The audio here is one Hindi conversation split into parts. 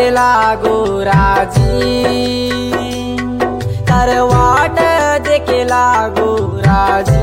जुरेला गोराजी तर वाट देखेला गोराजी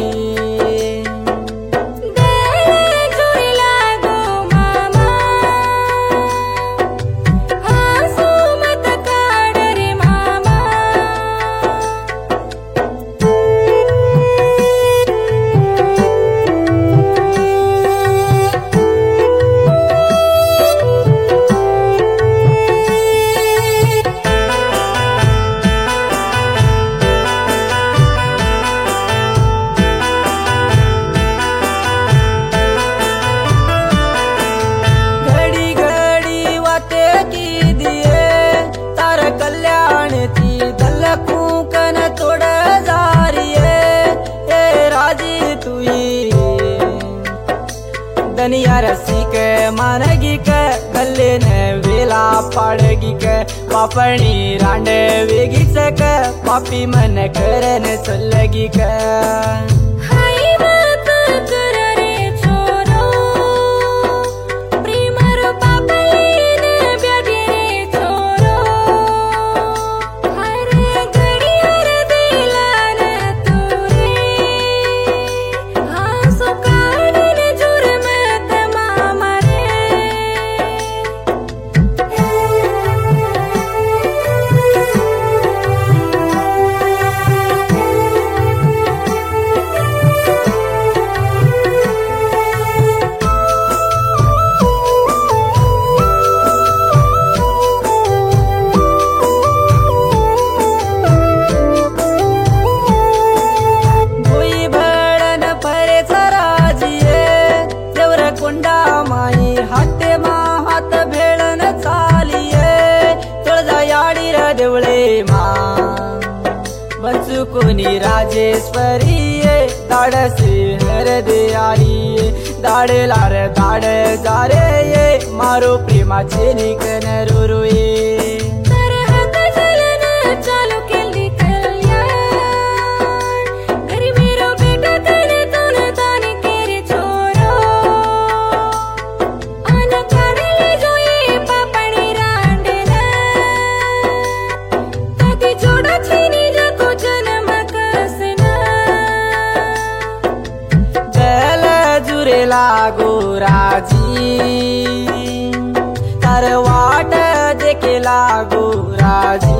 दनिया रसी के मानगी के गले ने वेला पाड़गी के पापड़ी रांडे वेगी सके पापी मन करने चलगी के बंसु कोनी राजेश्वरी दाड़ से हर दयाली दाड़े लार दाड़ जारे ये मारो प्रेमा चेनी कन रोए गोराजी तर वाट देखेला गोराजी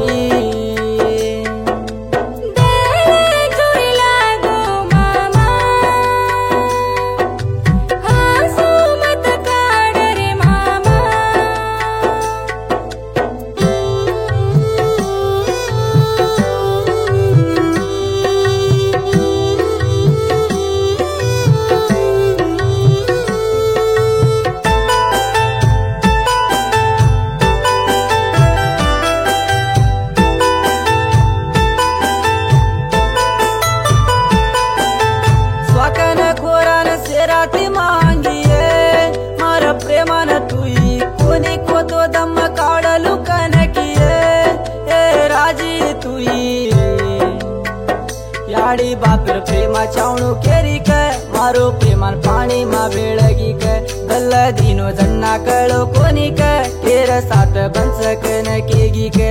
प्रेमान तुई कोनी को तो दम काड़लू कनकिए ए राजी तुई याड़ी बापर प्रेमा चावणू केरी के मारो प्रेमान पानी मा बेळगी के गल्ल दीनो जन्ना कळो कोनी के केर साथ बंसक न केगी के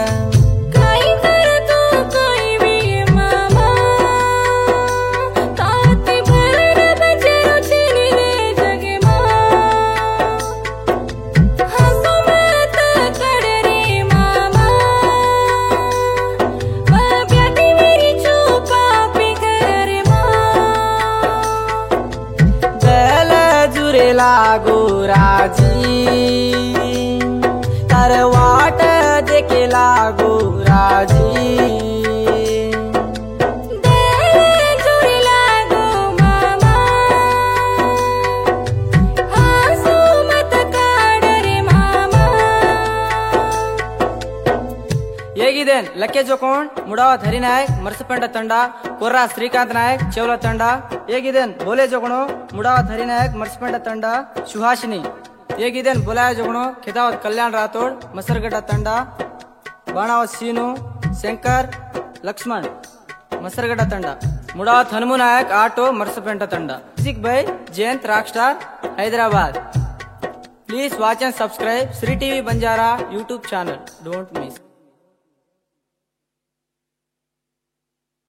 गोराजी तर वाट देखेला गोराजी ಹೇಗಿದೇನ್ ಲಕ್ಕೆ ಜೋಕೋಣ್ ಮುಡಾವ ಹರಿ ನಾಯಕ್ ಮರ್ಸಪಂಡ ತಂಡ ಕೊರ್ರಾ ಶ್ರೀಕಾಂತ್ ನಾಯಕ್ ಚೌಲ ತಂಡ ಹೇಗಿದೇನ್ ಬೋಲೆ ಜೋಗಣು ಮುಡಾವ ಹರಿ ನಾಯಕ್ ಮರ್ಸಪಂಡ ತಂಡ ಸುಹಾಸಿನಿ ಹೇಗಿದೇನ್ ಬೋಲಾಯ ಜೋಗಣು ಖಿದಾವತ್ ಕಲ್ಯಾಣ್ ರಾಥೋಡ್ ಮಸರ್ಗಡ್ಡ ತಂಡ ಬಾಣಾವತ್ ಸೀನು ಶಂಕರ್ ಲಕ್ಷ್ಮಣ್ ಮಸರ್ಗಡ್ಡ ತಂಡ ಮುಡಾವತ್ ಹನುಮು ನಾಯಕ್ ಆಟೋ ಮರ್ಸಪಂಡ ತಂಡ music by Jayant rock star Hyderabad Please watch and subscribe Sri TV Banjara YouTube channel. Don't miss.